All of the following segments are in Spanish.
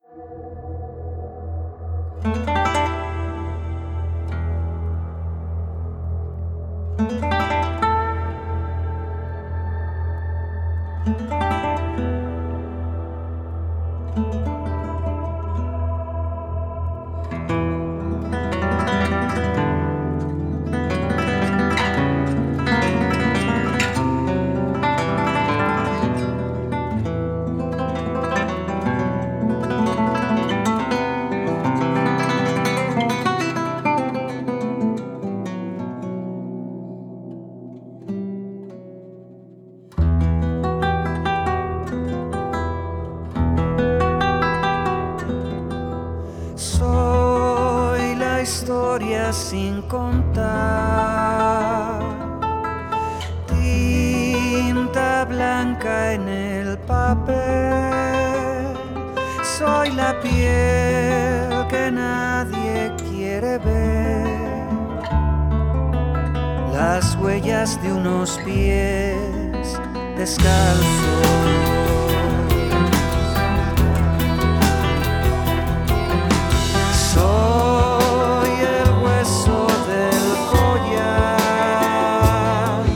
Soy la historia sin contar, tinta blanca en el papel. Soy la piel que nadie quiere ver, las huellas de unos pies descalzos. Soy el hueso del collar,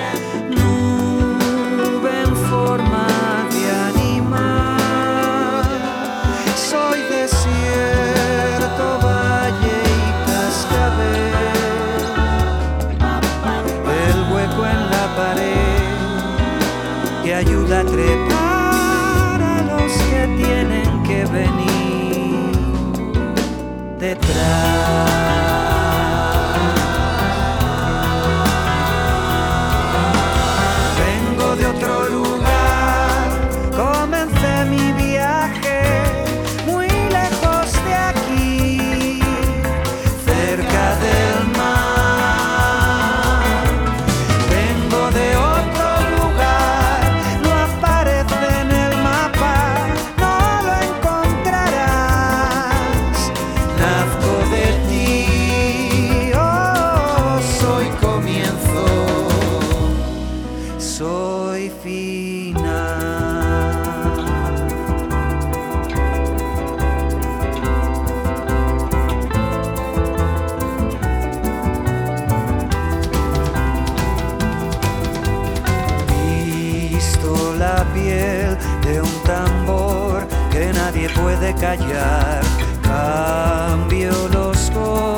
nube en forma de animal. Soy desierto, valle y cascabel, el hueco en la pared que ayuda a trepar a los que tienen que venir detrás. Vengo de otro lugar, comencé mi viaje muy lejos de aquí, cerca del mar. Vengo de otro lugar, no aparece en el mapa, no lo encontrarás. Nazco de ti, oh, soy comienzo, soy final. Visto la piel de un tambor que nadie puede callar, cambio los colores